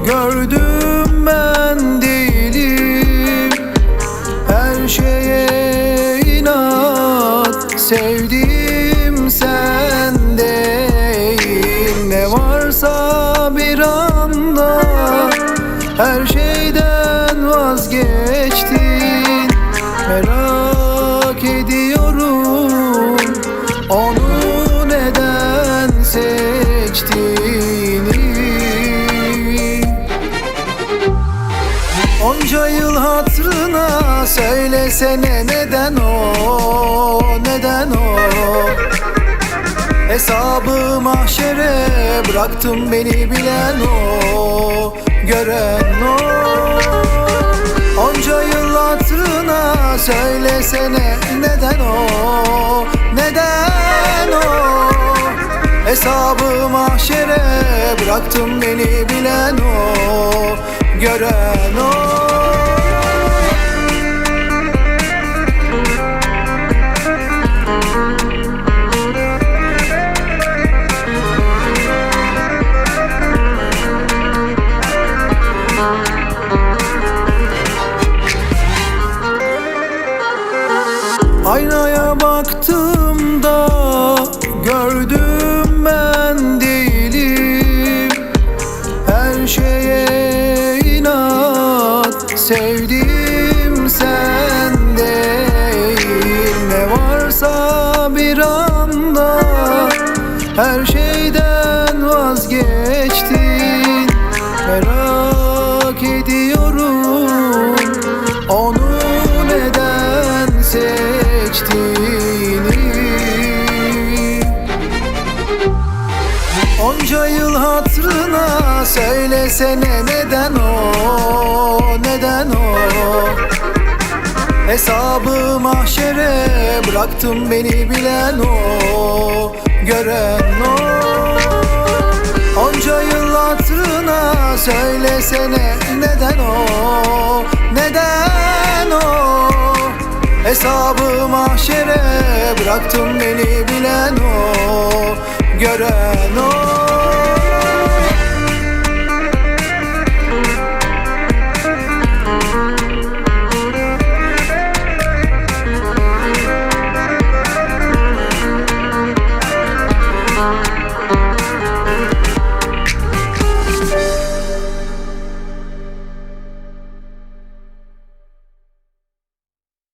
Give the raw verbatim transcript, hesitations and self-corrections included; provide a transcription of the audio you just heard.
gördüm ben değilim. Her şeye inat, sevdiğim sen değil. Ne varsa bir anda her şeyden vazgeçtin. Merak ediyorum onu neden seçtiğini. Onca yıl hatırına söylesene neden o, neden o? Hesabı mahşere bıraktım beni bilen o, gören o. Onca yıl hatırına söylesene neden o, neden o? Hesabı mahşere bıraktım beni bilen o, gören o. Aynaya baktığımda gördüm ben değilim. Her şeye inat, sevdiğim sen değil. Ne varsa bir anda her şeyden vazgeçtin. Merak ediyorum onu neden seçtiğini. Onca yıl hatırına söylesene neden o, neden o? Hesabı mahşere bıraktım beni bilen o, gören o. Onca yıl hatırına söylesene neden o, neden o? Hesabı mahşere bıraktım beni bilen o, gören o.